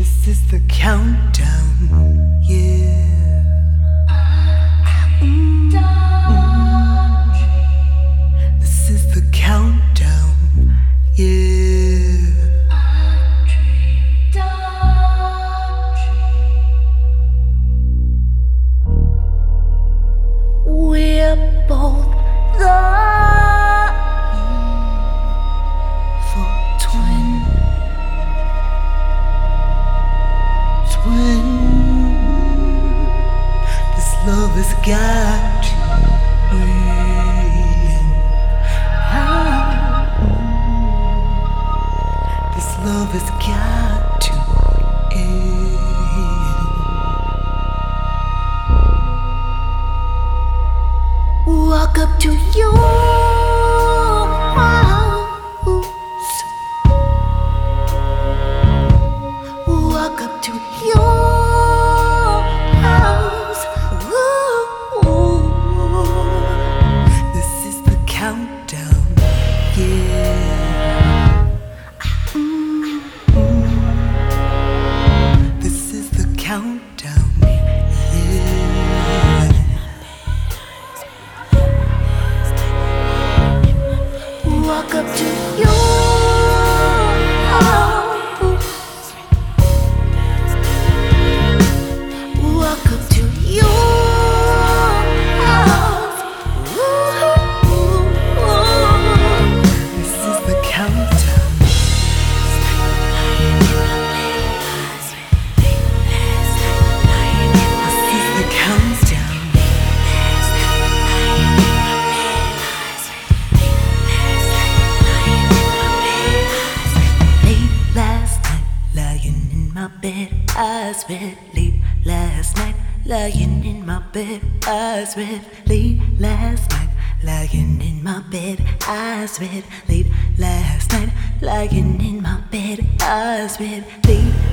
This is the countdown, yeah. This is the countdown, yeah. We're both the For twin. This love has got to end. This love has got to end. walk up to your house, walk up to your house. Ooh. This is the countdown, yeah. This is the countdown, yeah. Walk up to your house, walk up to your house. This is the countdown. This is the countdown. Late last night, lying in my bed, eyes red. Late last night, lying in my bed, eyes red. Late last night, lying in my bed, eyes red. Late last night, lying in my bed, eyes red. Late